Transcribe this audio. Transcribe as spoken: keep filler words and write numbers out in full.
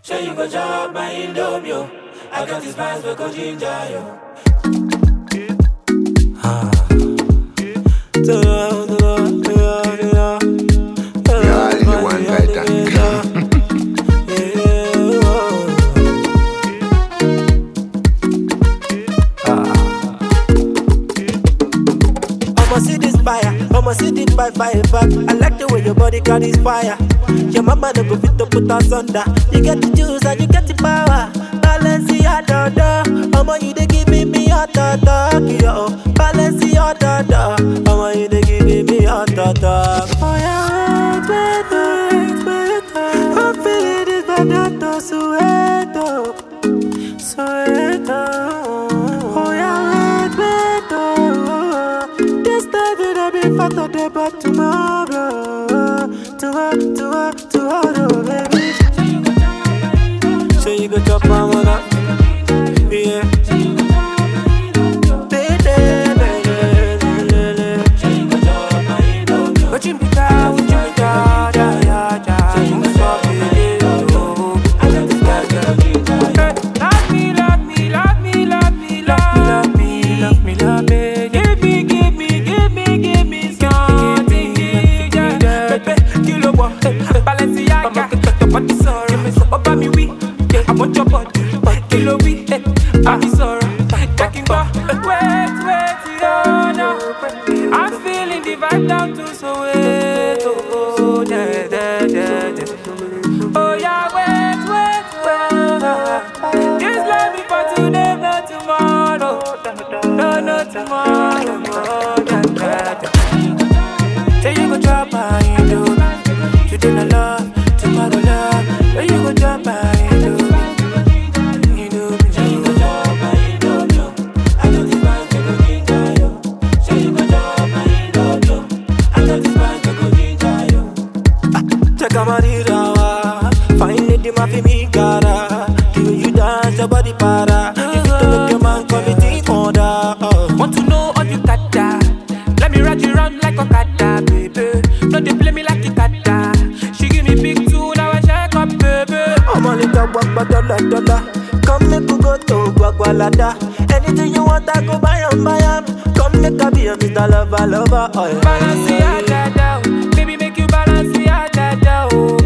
Sure you go chop my indomio. I got these plans for go ginger yo. Ah. Yeah, you want right tank. I'ma see this fire, I'ma see this fire, fire back. I like the way your body carries fire. Your mama no go fit to put us under. You get the juice and you get the power. Balenciaga, I'ma you dey give me me hot dog, yo. Balenciaga, I'ma you dey give me me hot dog. Oh yeah, wait, wait, wait, wait. I'm feeling this bad out Soweto, Soweto. Oh yeah, wait, wait, oh. This time it'll be fat today, but tomorrow, tomorrow, tomorrow, tomorrow, baby. So you go chop my mother, yeah. But you be down, you be down, yeah, yeah, yeah. You be so love me, love me, love me, love me, love me, love me, love me. Give me, give me, give me, give me something, yeah. Pepe, kilo bo, Balenciaga, body sorrow, oba mi wi, I want your body, kilo wi, I be sorrow, taking go, wait, wait, yo, no. I'm feeling the vibe down to Soweto, oh, yeah, yeah, yeah, yeah. Oh yeah, wait, wait, wait. This love me for today, not tomorrow. No, no tomorrow, no, yeah, yeah, yeah. Say you go drop my indomie. Today no love, tomorrow love. Say you go drop my indomie. Indomie. Say you go drop my indomie. I got this man to go ginger yo. Say you go drop my indomie. I got this man to go ginger yo. Check out my rirawa. Fine lady ma fi mi cara. Do you dance your body para? If you don't make your man come and think order. Want to know all you got that? Let me ride you round like a kata, baby. No, they play me like a kata. She give me big two, now I check up, baby. I'm a little guapa dollar dollar. Come make you go to Guagualada. Anything you want, I go buy 'em, buy 'em. Come make a be a Mister Lover, lover. Oh, Balenciaga, baby, make you Balenciaga, oh.